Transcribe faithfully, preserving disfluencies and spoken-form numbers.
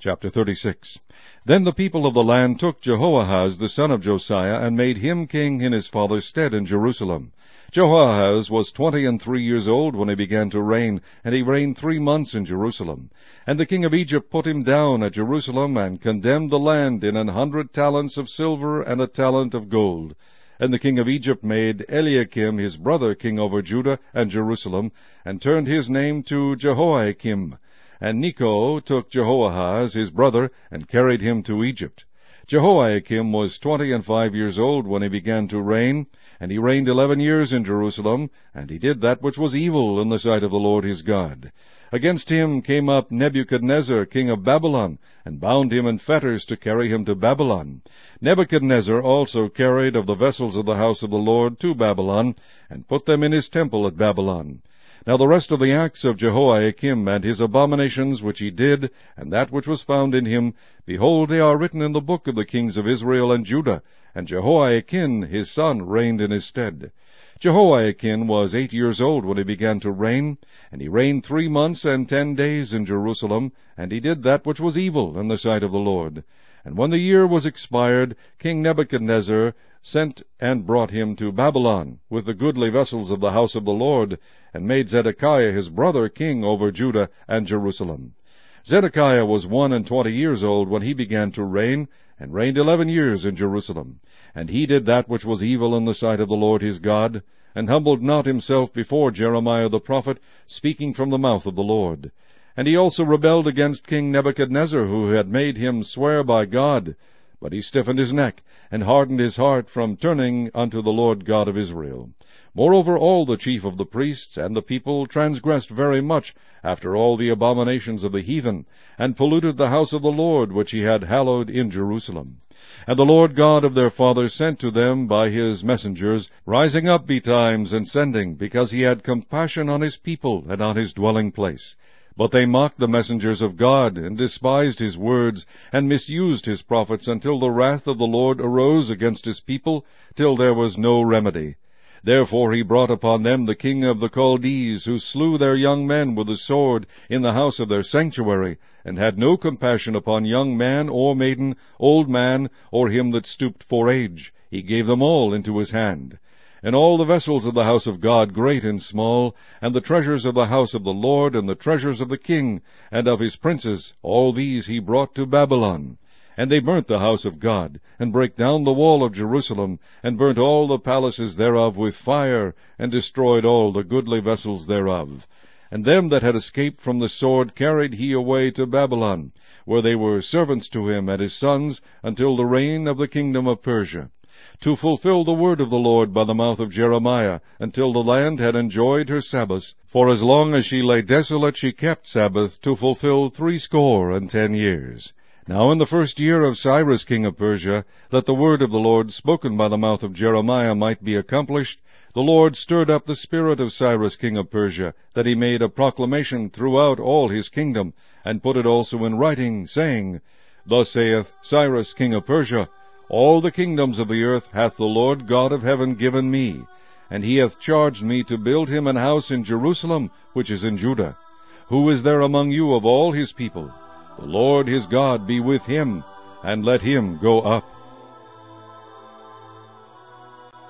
Chapter thirty-six. Then the people of the land took Jehoahaz the son of Josiah, and made him king in his father's stead in Jerusalem. Jehoahaz was twenty and three years old when he began to reign, and he reigned three months in Jerusalem. And the king of Egypt put him down at Jerusalem, and condemned the land in an hundred talents of silver and a talent of gold. And the king of Egypt made Eliakim his brother king over Judah and Jerusalem, and turned his name to Jehoiakim. And Necho took Jehoahaz his brother, and carried him to Egypt. Jehoiakim was twenty and five years old when he began to reign, and he reigned eleven years in Jerusalem, and he did that which was evil in the sight of the Lord his God. Against him came up Nebuchadnezzar king of Babylon, and bound him in fetters to carry him to Babylon. Nebuchadnezzar also carried of the vessels of the house of the Lord to Babylon, and put them in his temple at Babylon. Now the rest of the acts of Jehoiakim, and his abominations which he did, and that which was found in him, behold, they are written in the book of the kings of Israel and Judah, and Jehoiakim his son reigned in his stead. Jehoiakim was eight years old when he began to reign, and he reigned three months and ten days in Jerusalem, and he did that which was evil in the sight of the Lord. And when the year was expired, King Nebuchadnezzar sent and brought him to Babylon, with the goodly vessels of the house of the Lord, and made Zedekiah his brother king over Judah and Jerusalem. Zedekiah was one and twenty years old when he began to reign, and reigned eleven years in Jerusalem. And he did that which was evil in the sight of the Lord his God, and humbled not himself before Jeremiah the prophet, speaking from the mouth of the Lord. And he also rebelled against King Nebuchadnezzar, who had made him swear by God. But he stiffened his neck, and hardened his heart from turning unto the Lord God of Israel. Moreover, all the chief of the priests and the people transgressed very much after all the abominations of the heathen, and polluted the house of the Lord which he had hallowed in Jerusalem. And the Lord God of their fathers sent to them by his messengers, rising up betimes and sending, because he had compassion on his people and on his dwelling place. But they mocked the messengers of God, and despised his words, and misused his prophets, until the wrath of the Lord arose against his people, till there was no remedy. Therefore he brought upon them the king of the Chaldees, who slew their young men with the sword in the house of their sanctuary, and had no compassion upon young man or maiden, old man, or him that stooped for age. He gave them all into his hand. And all the vessels of the house of God, great and small, and the treasures of the house of the Lord, and the treasures of the king, and of his princes, all these he brought to Babylon. And they burnt the house of God, and brake down the wall of Jerusalem, and burnt all the palaces thereof with fire, and destroyed all the goodly vessels thereof. And them that had escaped from the sword carried he away to Babylon, where they were servants to him and his sons, until the reign of the kingdom of Persia, to fulfill the word of the Lord by the mouth of Jeremiah, until the land had enjoyed her Sabbaths. For as long as she lay desolate she kept Sabbath, to fulfill threescore and ten years. Now in the first year of Cyrus king of Persia, that the word of the Lord spoken by the mouth of Jeremiah might be accomplished, the Lord stirred up the spirit of Cyrus king of Persia, that he made a proclamation throughout all his kingdom, and put it also in writing, saying, Thus saith Cyrus king of Persia, All the kingdoms of the earth hath the Lord God of heaven given me, and he hath charged me to build him an house in Jerusalem, which is in Judah. Who is there among you of all his people? The Lord his God be with him, and let him go up.